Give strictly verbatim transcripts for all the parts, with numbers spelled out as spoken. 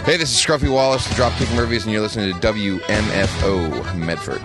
Hey, this is Scruffy Wallace, the Dropkick Murphys, and you're listening to W M F O Medford.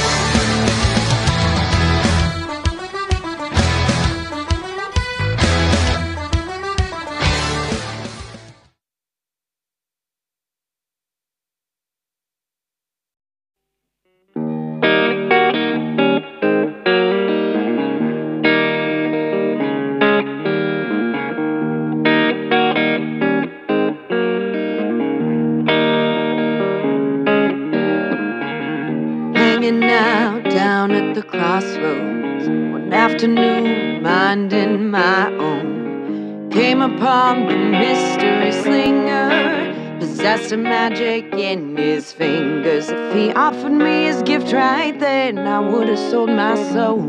Afternoon, minding my own, came upon the mystery slinger, possessed a magic in his fingers. If he offered me his gift right then, I would have sold my soul.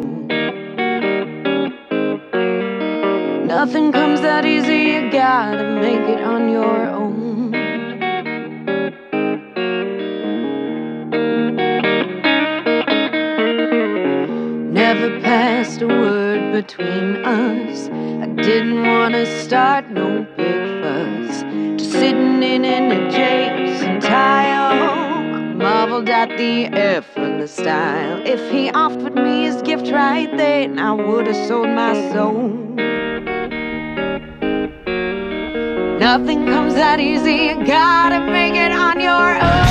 Nothing comes that easy, you gotta make it on your own. Never passed a word between us. I didn't want to start no big fuss. Just sitting in an adjacent tile, I marveled at the effortless style. If he offered me his gift right then, I would have sold my soul. Nothing comes that easy, you gotta make it on your own.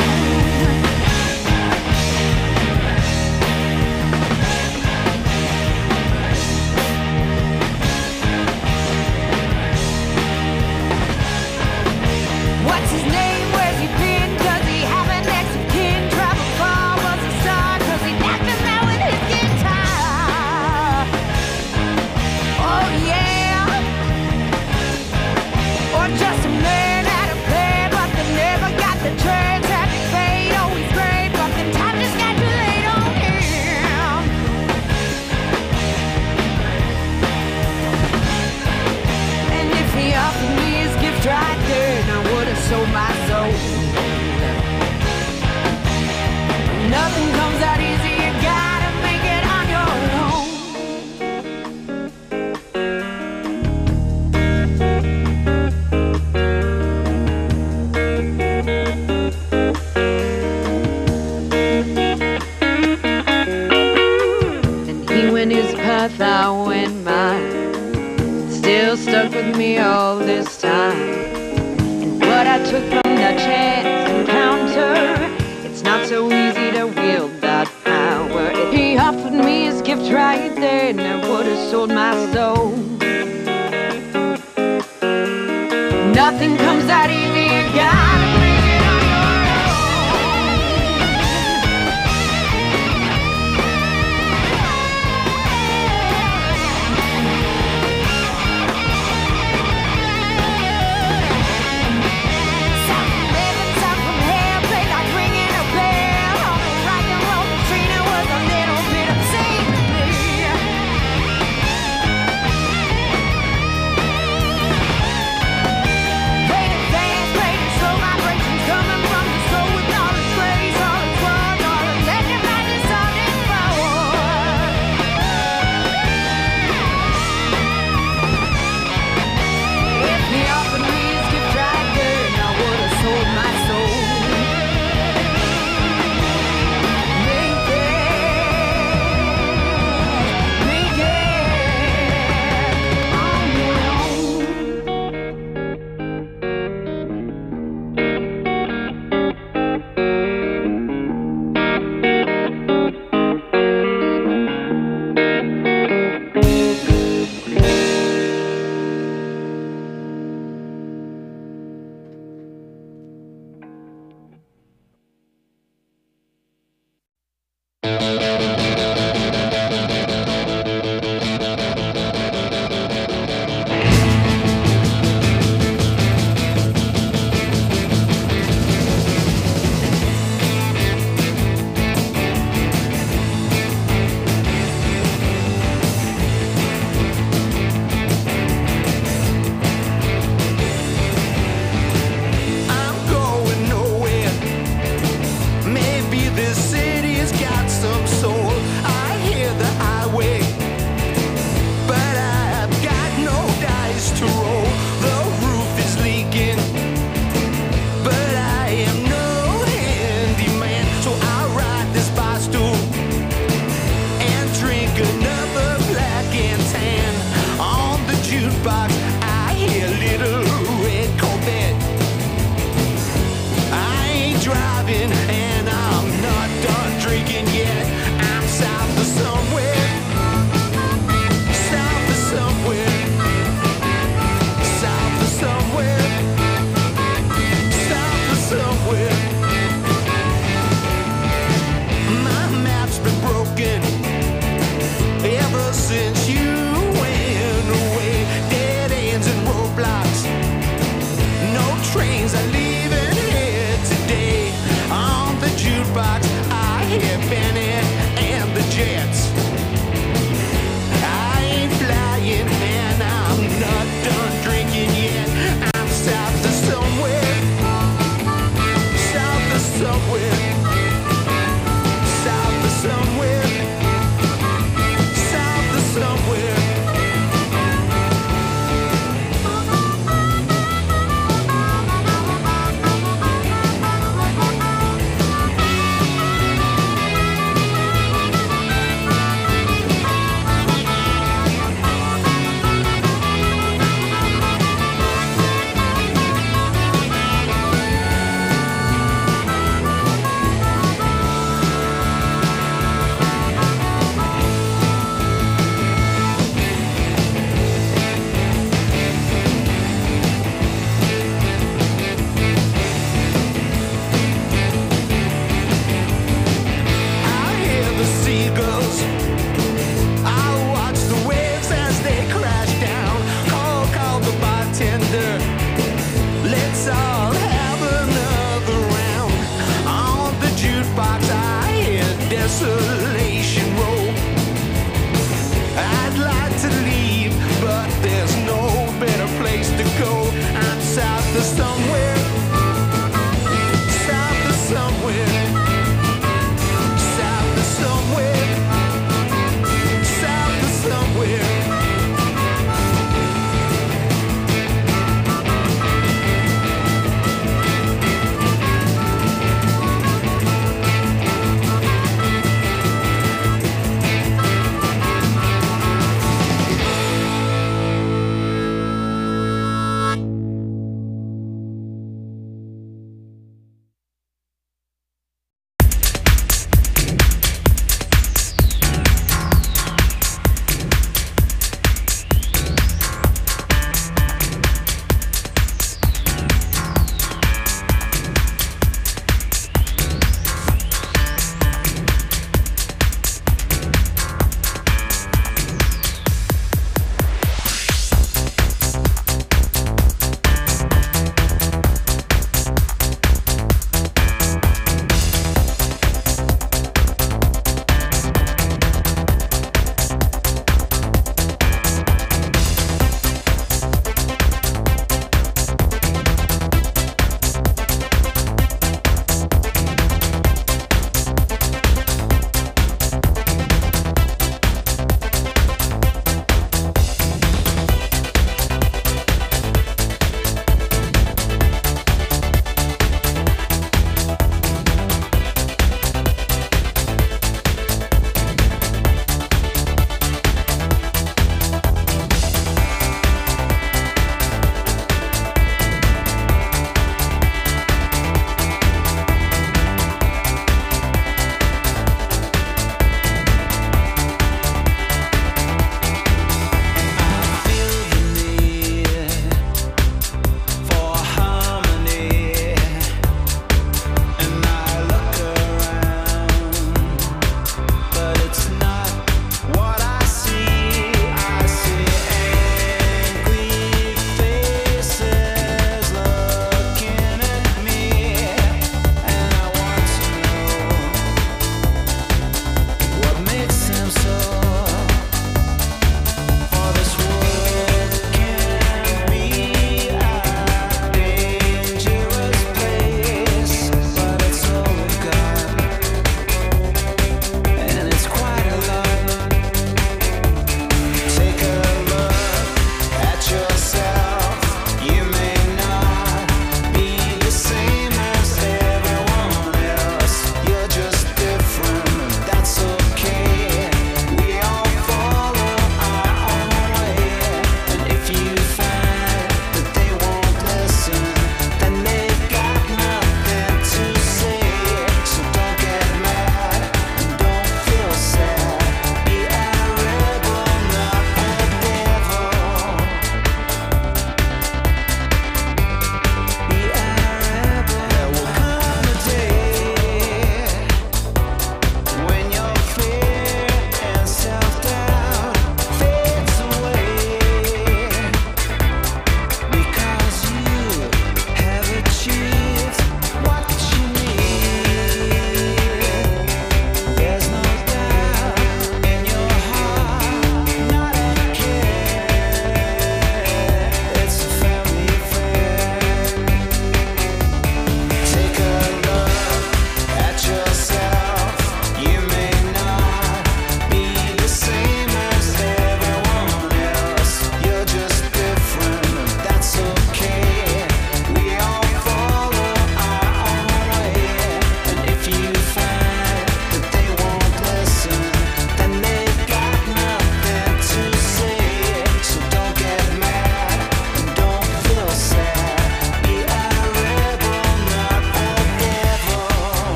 Sold my soul. Nothing comes that easy, you gotta make it on your own. And he went his path, I went mine. Still stuck with me all this time. What I took from that chance encounter, it's not so easy to wield that power. If he offered me his gift right then, I would have sold my soul. Nothing comes that easy, you gotta make it on They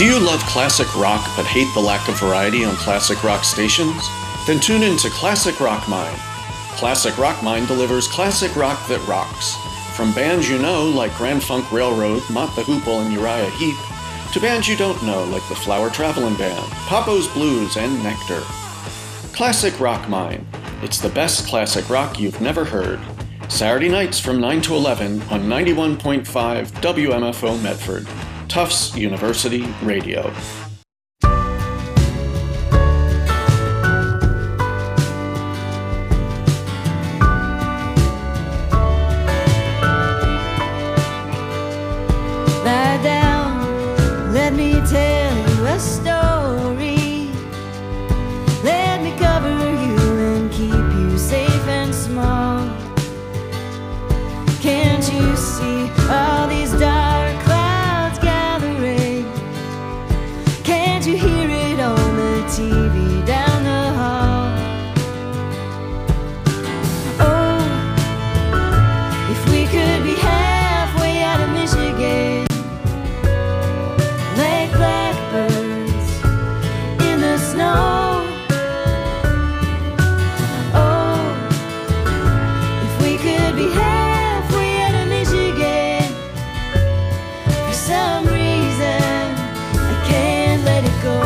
Do you love classic rock but hate the lack of variety on classic rock stations? Then tune in to Classic Rock Mine. Classic Rock Mine delivers classic rock that rocks. From bands you know like Grand Funk Railroad, Mott the Hoople, and Uriah Heep, to bands you don't know like the Flower Travelin' Band, Papo's Blues, and Nectar. Classic Rock Mine. It's the best classic rock you've never heard. Saturday nights from nine to eleven on ninety-one point five W M F O Medford, Tufts University Radio. Lie down, let me tell you a story. Let me cover you and keep you safe and small. Can't you see all these dark clouds gathering? Can't you hear it on the T V down the hall? Oh, if we could be halfway out of Michigan, like blackbirds in the snow. Oh, if we could be halfway out of Michigan, for some reason I can't let it go.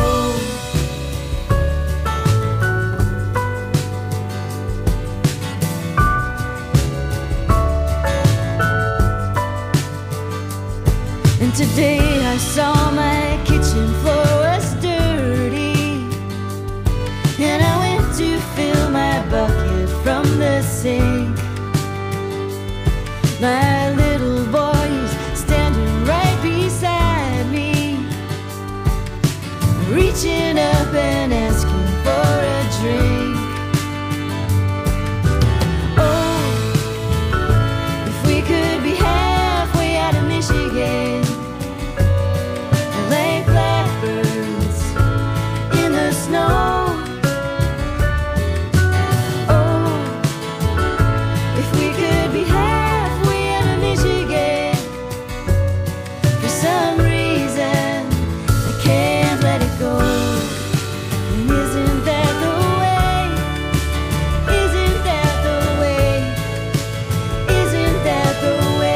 And today I saw my kitchen floor was dirty, and I went to fill my bucket from the sink. My little boy's standing right beside me, reaching up and asking for a drink. Oh, if we could be halfway out of Michigan, like blackbirds in the snow. Oh, if we could be halfway out of Michigan, for some reason I can't let it go. And isn't that the way? Isn't that the way? Isn't that the way?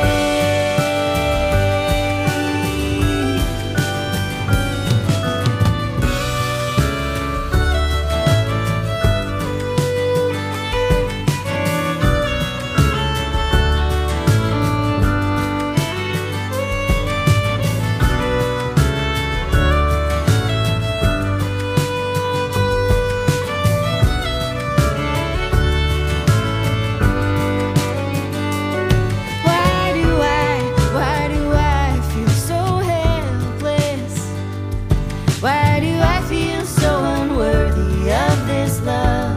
Why do I, why do I feel so helpless? Why do I feel so unworthy of this love?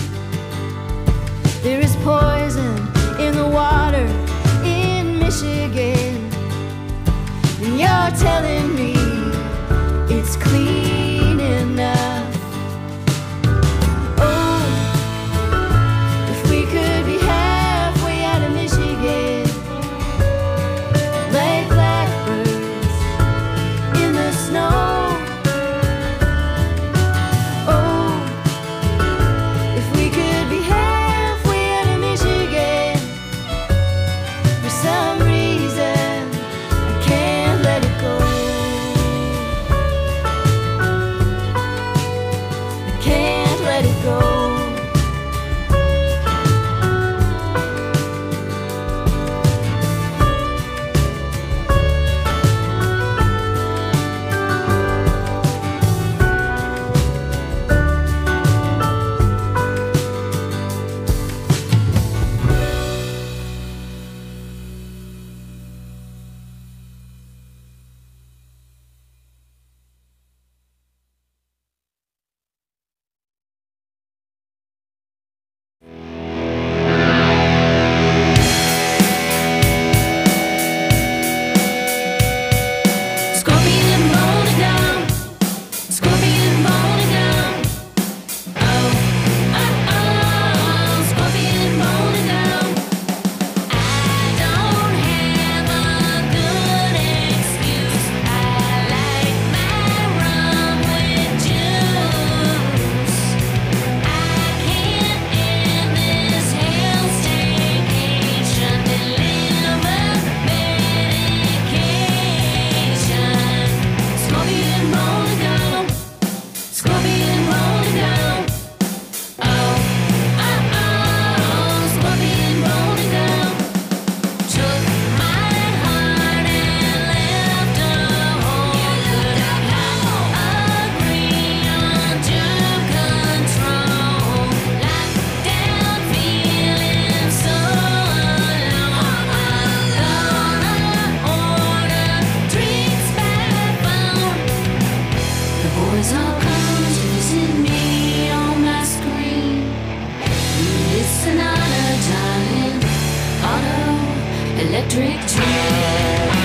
There is poison in the water in Michigan, and you're telling me it's clean enough. Oh, if we could be halfway out of Michigan, like blackbirds in the snow. Oh, if we could be halfway out of Michigan, for some reason I can't let it go. sonata, darling. Auto, electric train.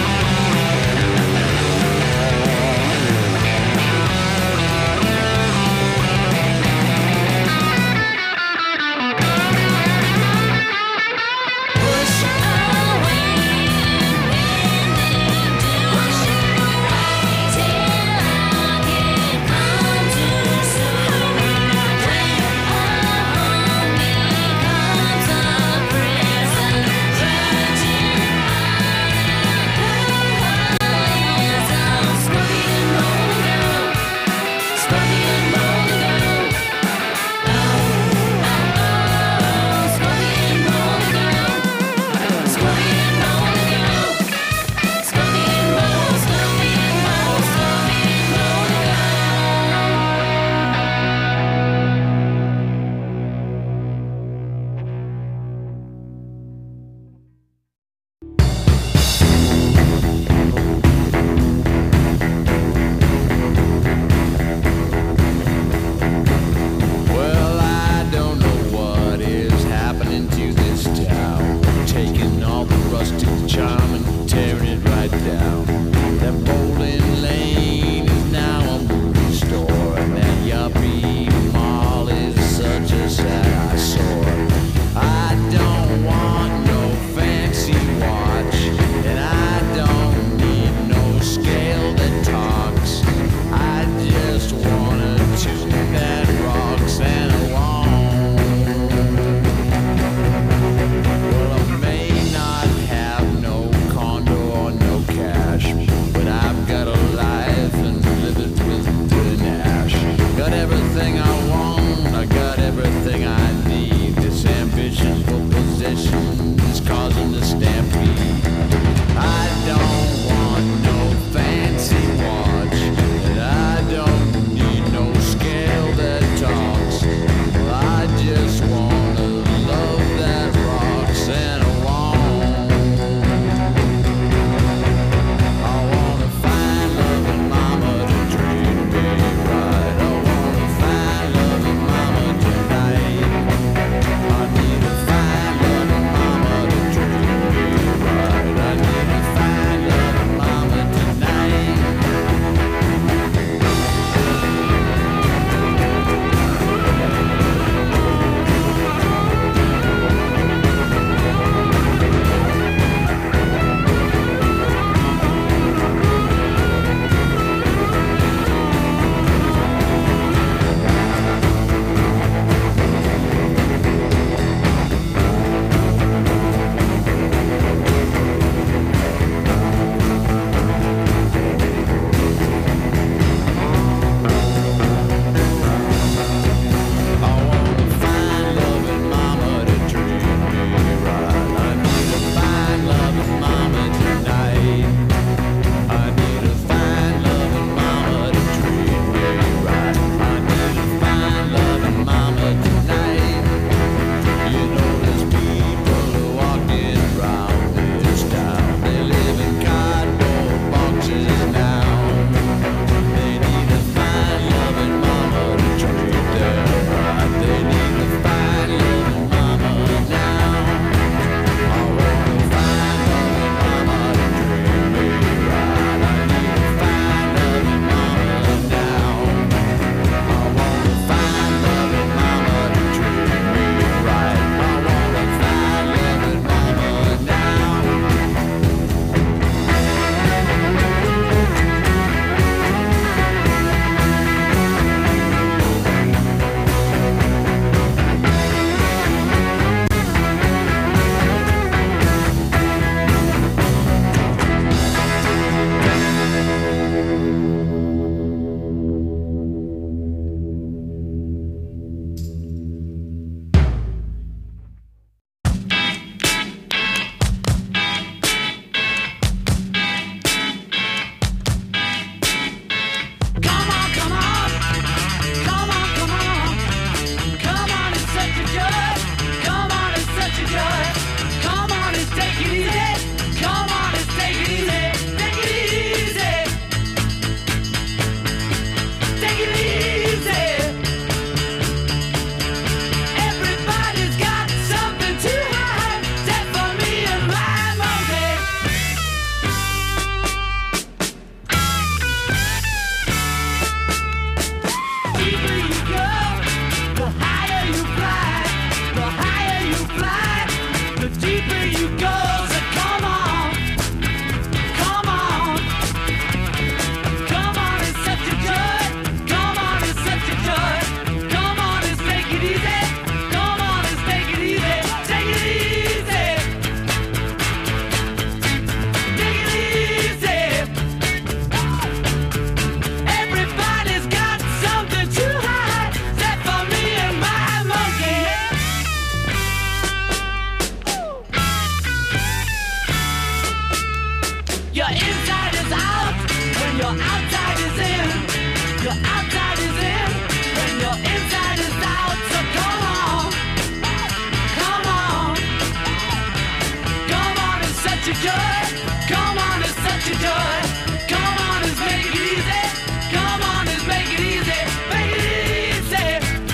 your inside is out, when your outside is in. Your outside is in, when your inside is out. So come on, come on, come on and set your joy. Come on and set your joy. Come on and make it easy. Come on and make it easy. Make it easy.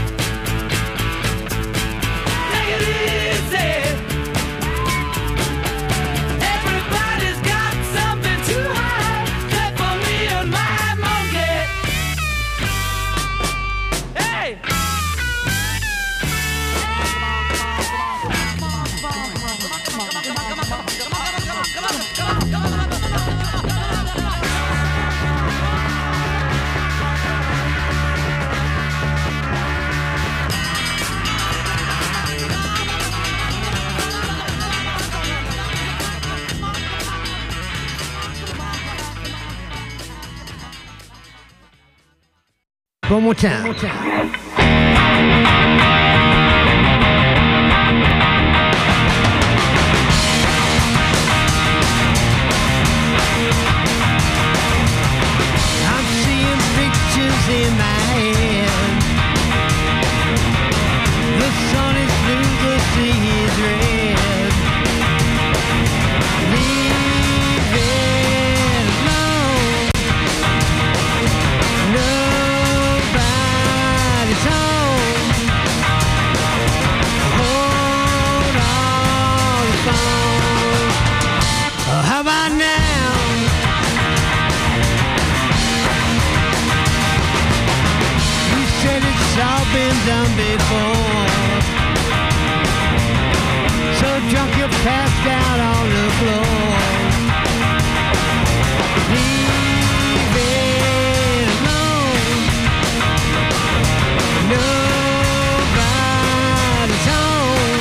Make it easy. Everybody's got something to hide, except for me and my monkey. Hey! One more time. One more time. I'm seeing pictures in my head. The sun is blue, the sea is red. Leave it alone. Nobody's home. Hold on the phone. Oh, how about now? You said it's all been done before. So drunk you're passed out on the floor. Leave it alone. Nobody's home.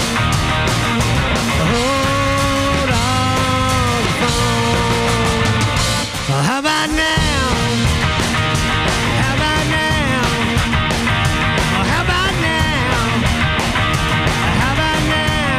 Hold on the phone. Well, how about now? How about now? Well, how about now? How about now?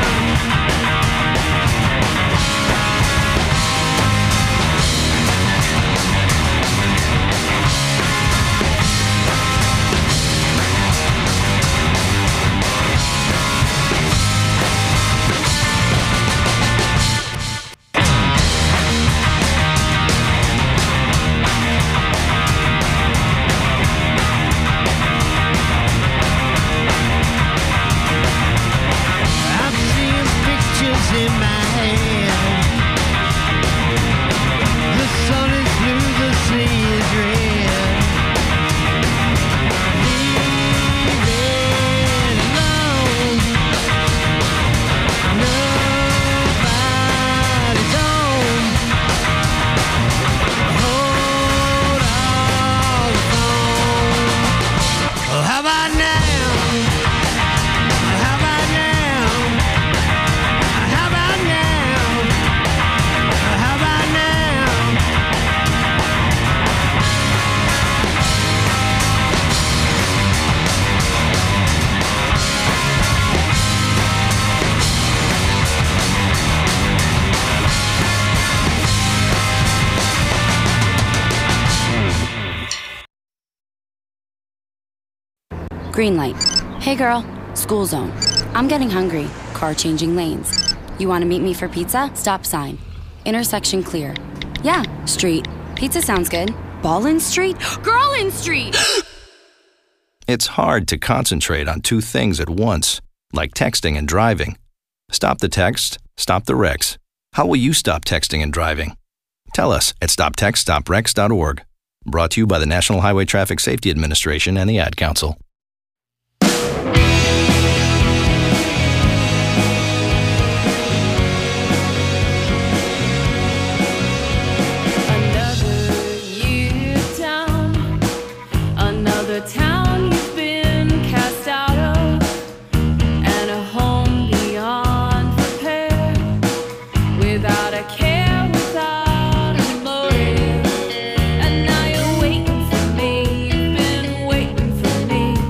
I'm seeing pictures in my head. The sun is blue, the sea is red. Leave it alone. Nobody's home. Hold on the phone. Oh, how about now? How about now? How about now? How about now? Green light. Hey girl, school zone. I'm getting hungry. Car changing lanes. You want to meet me for pizza? Stop sign. Intersection clear. Yeah, street. Pizza sounds good. Ballin Street? Girlin Street! It's hard to concentrate on two things at once, like texting and driving. Stop the text, stop the wrecks. How will you stop texting and driving? Tell us at stop text stop wrecks dot org. Brought to you by the National Highway Traffic Safety Administration and the Ad Council. Another year down, another town you've been cast out of, and a home beyond repair, without a care, without a motive. And now you're waiting for me, you've been waiting for me.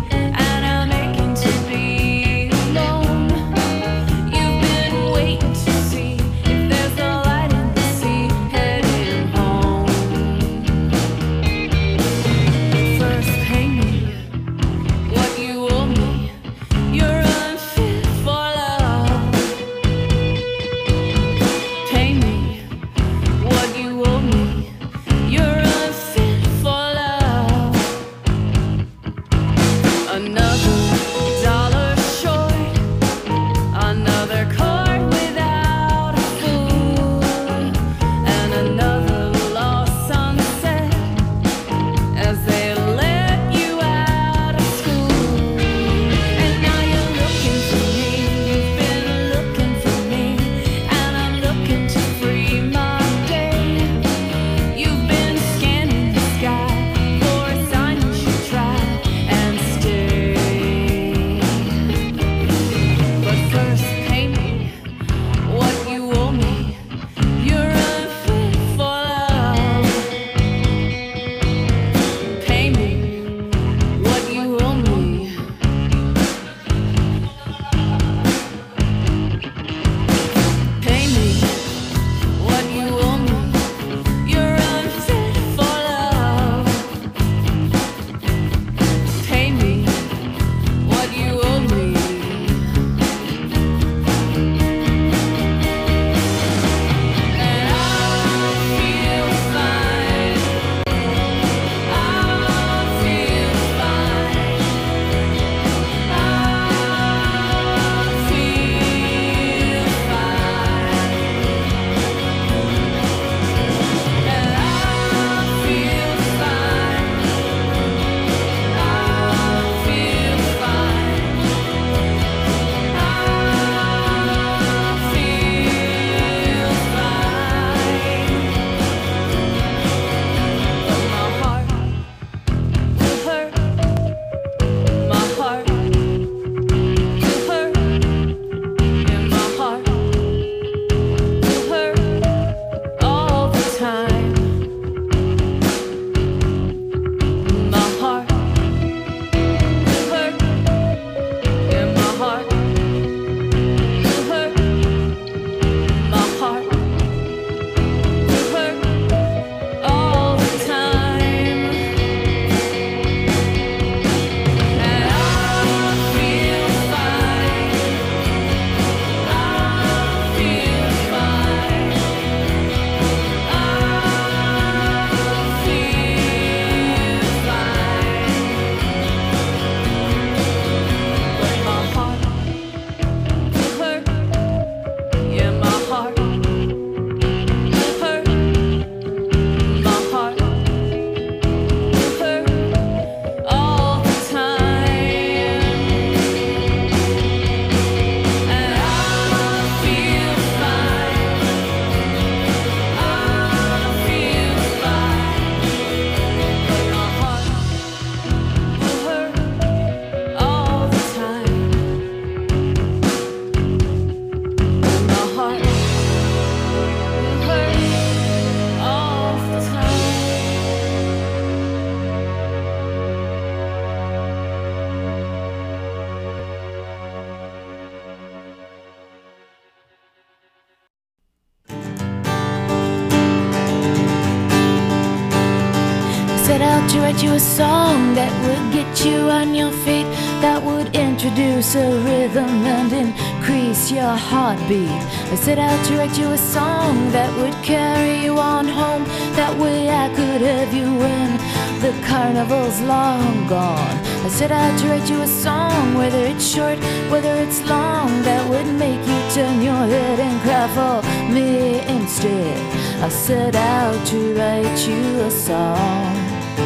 out to write you a song that would get you on your feet, that would introduce a rhythm and increase your heartbeat. I set out to write you a song that would carry you on home. That way I could have you when the carnival's long gone. I set out to write you a song, whether it's short, whether it's long, that would make you turn your head and cry for me instead. I set out to write you a song.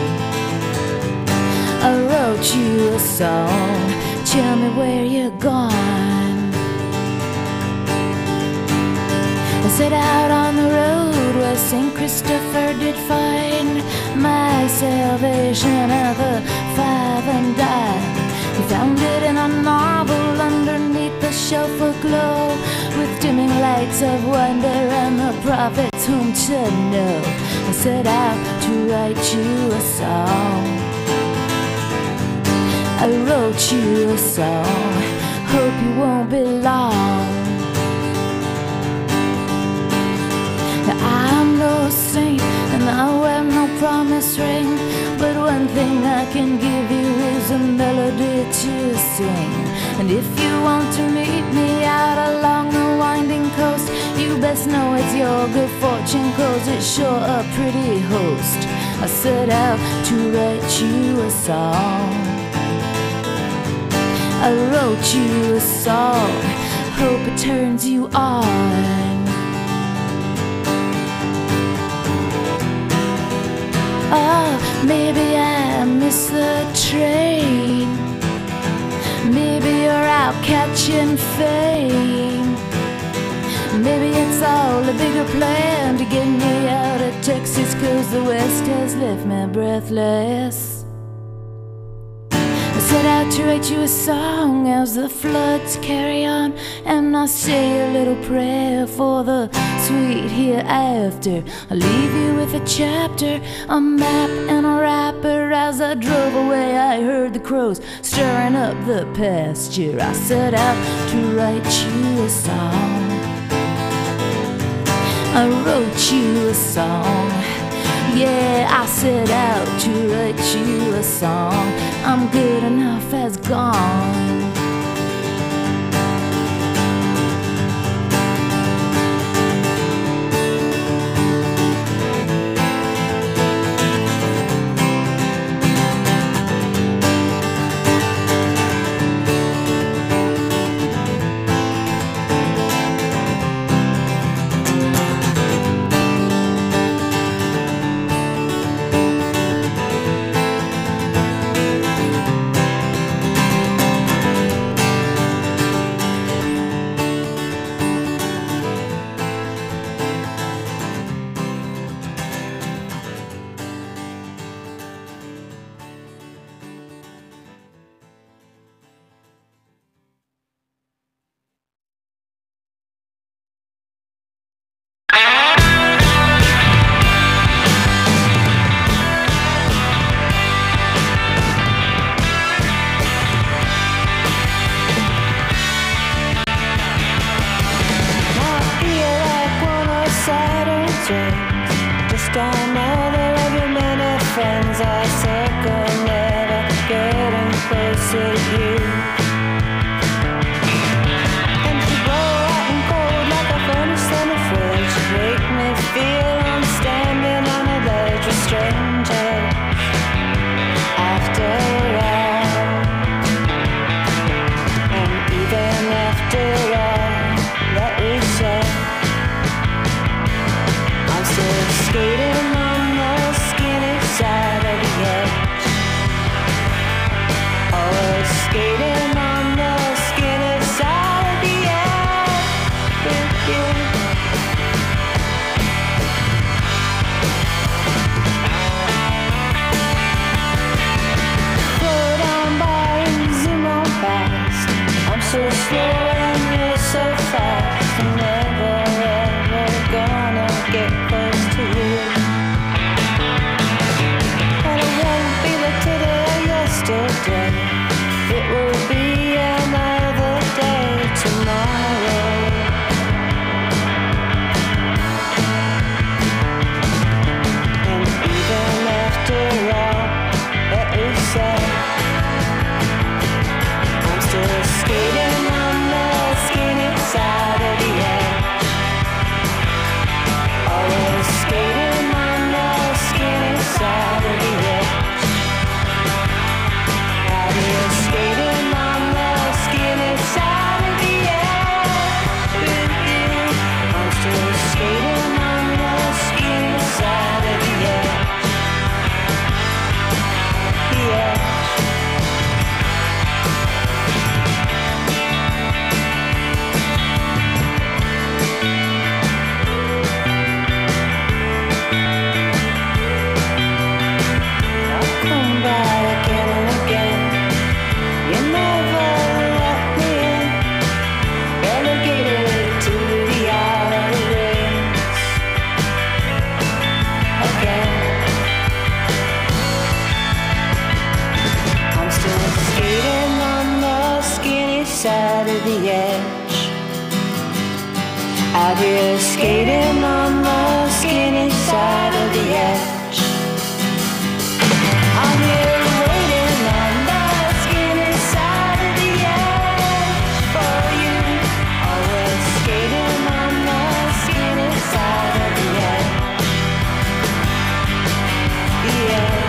I wrote you a song. Tell me where you're gone. I set out on the road where Saint Christopher did find my salvation at the five and dime. He found it in a novel underneath the shelf aglow, with dimming lights of wonder and the prophets whom to know. I set out to write you a song. I wrote you a song. Hope you won't be long. I'm no saint and I wear no promise ring, but one thing I can give you is a melody to sing. And if you want to meet me out along the winding coast, you best know it's your good fortune, 'cause it's sure a pretty host. I set out to write you a song. I wrote you a song. Hope it turns you on. Oh, maybe I missed the train. Maybe you're out catching fame. Maybe it's all a bigger plan to get me out of Texas, 'cause the West has left me breathless. I set out to write you a song as the floods carry on, and I say a little prayer for the sweet hereafter. I leave you with a chapter, a map and a wrapper. As I drove away I heard the crows stirring up the pasture. I set out to write you a song. I wrote you a song. Yeah, I set out to write you a song. I'm good enough as gone. Out here skating on the skinny side of the edge. I'm here waiting on the skinny side of the edge for you. Always skating on the skinny side of the edge. The edge.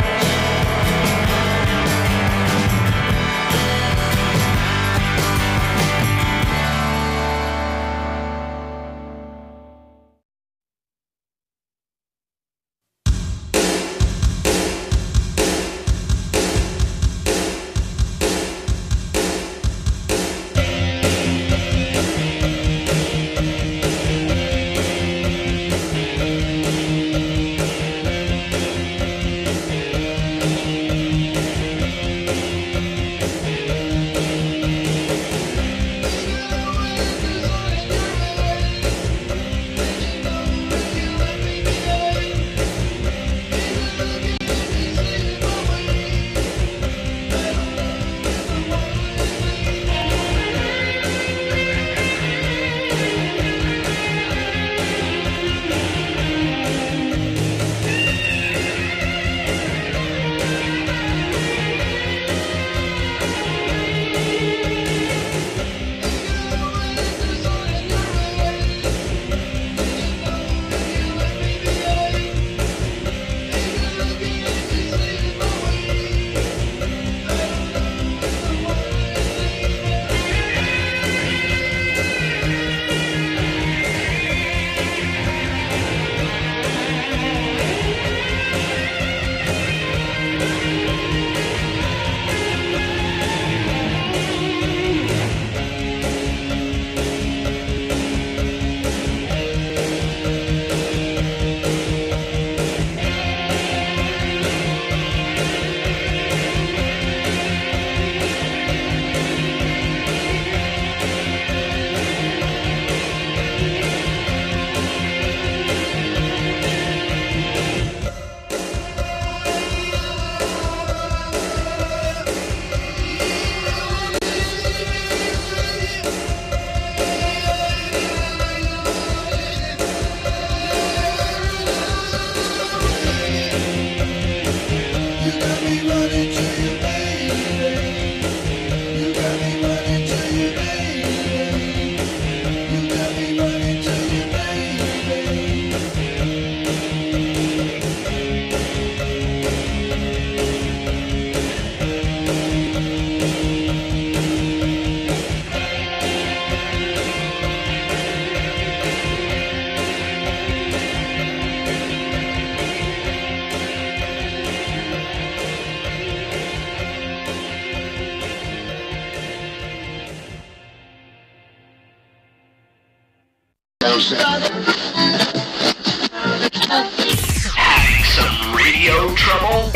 Having some radio trouble?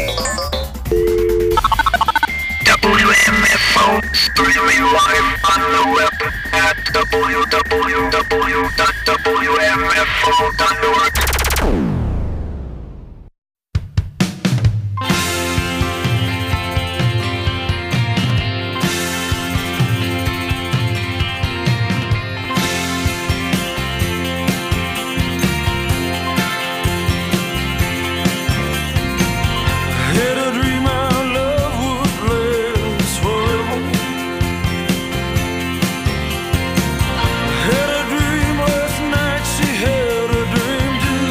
W M F O streaming live on the web at w w w dot w m f o dot org. Had a dream last night, she had a dream too.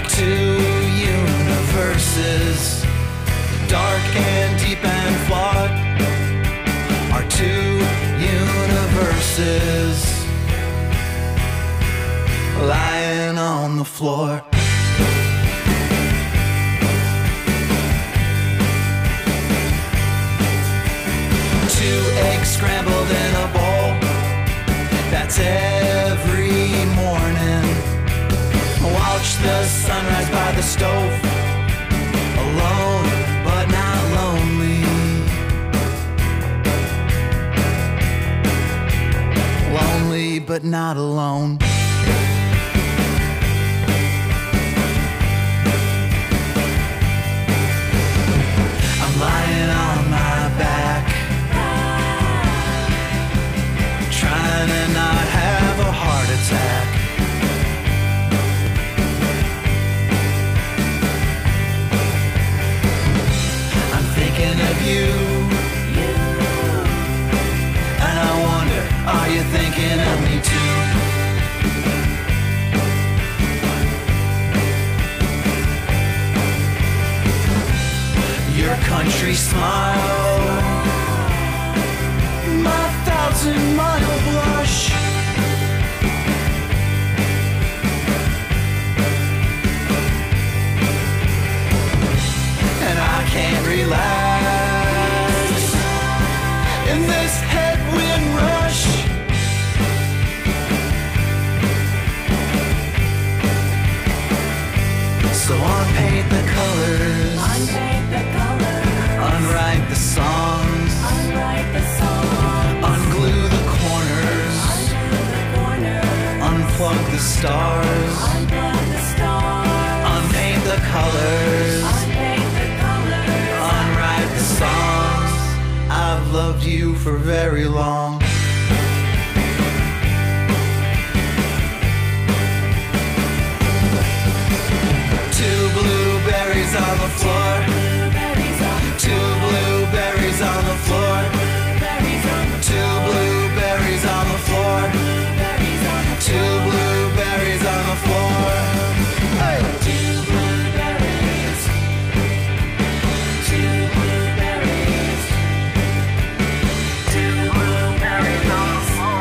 two universes, dark and deep and flawed, are two universes lying on the floor. Two eggs scrambled in a bowl, that's every morning. Watch the sunrise by the stove, alone but not lonely. Lonely but not alone. I'm lying on my back, trying to not have a heart attack. Of you, and I wonder, are you thinking of me too? Your country smile, my thousand mile blush, and I can't relax in this headwind rush. So unpaint the colors, unpaint the colors, unwrite the songs, unwrite the songs, unglue the corners, undo the corners, unplug the stars, unplug the stars, unpaint the colors, unpaint the colors, unwrite the songs. I've loved you for very long. Two blueberries on the floor, two blueberries on the floor, two blueberries on the floor, two blueberries on the floor. Hey! Two blueberries, two blueberries, two blueberries on the floor.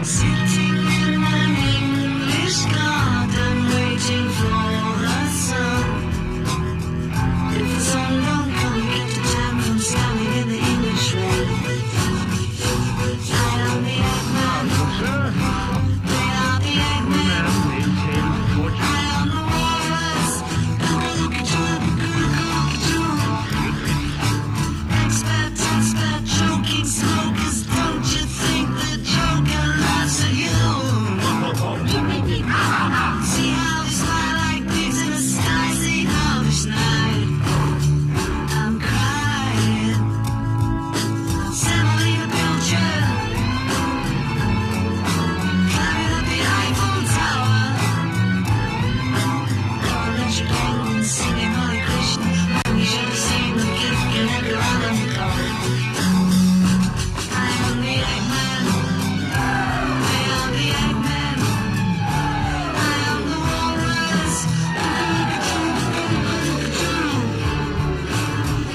Sitting in an English garden waiting for the sun. If the sun don't come, you get the jam from standing in the English rain. I am the Eggman. They are the Eggman. I am the walrus. Look at you, look at you. Expert, expert, choking smokers. Don't you think the Joker laughs at you? See how we fly like pigs in the sky. See how we night. I'm crying. Semolina Pilcher. Climbing up the Eiffel Tower. Electric England singing Hare Krishna. You should have seen the gift connect around on the car. I am the Eggman. I am the Eggman. I am the walrus. Look at you, look at you.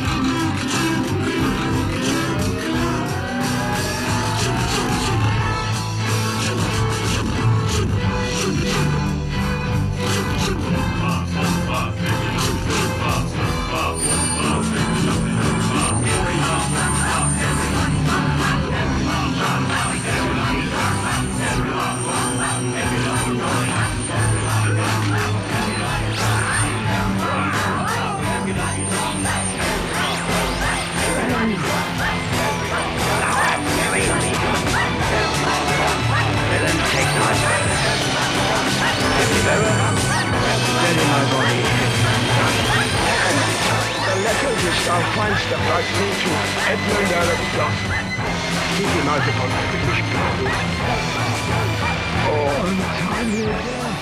The letters which thou find'st are to Edmund Earl of Gloucester. Keep him out upon the British ground. All the time he was there.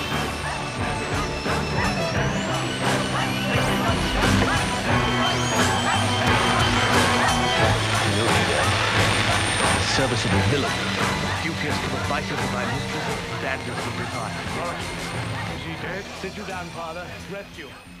Serviceable villain. Duteous to the vices of my mistress, standards of reply. Is he dead? Sit you down, father. Rest you.